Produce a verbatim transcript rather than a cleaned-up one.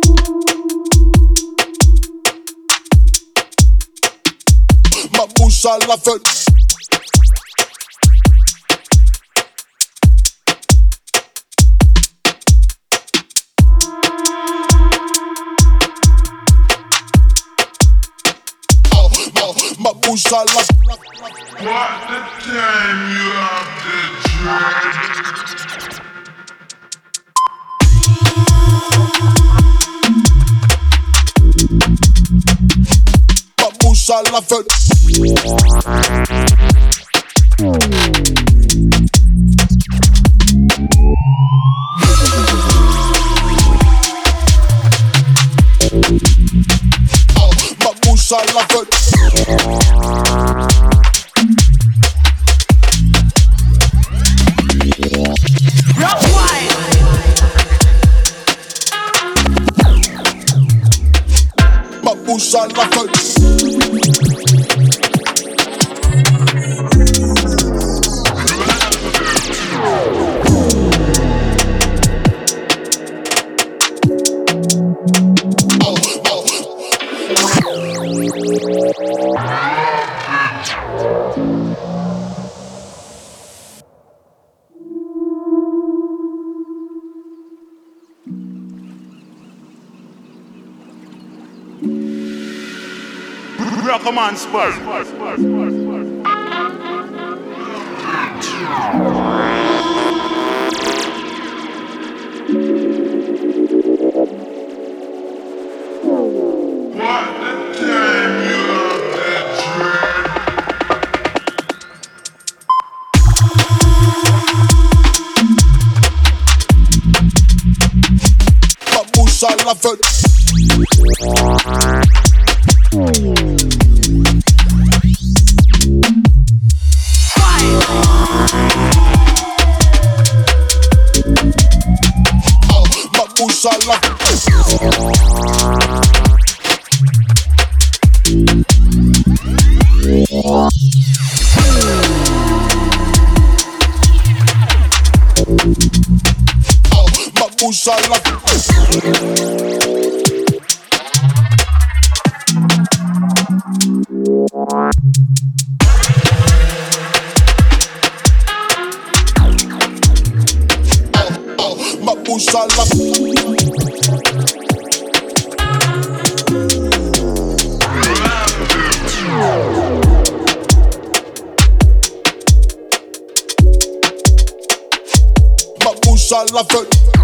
Ma bouche à la fête. Ma bouche à la What the time you have to dread. Ma bouche à la fête. Ma bouche à la fête. Rock wide. Ma bouche à la fête. Rock a man spur. What the time you have to dread. Ma bouche à la fête. Ma bouche à la Ma bouche à la Ma bouche à la Ma bouche à la fête.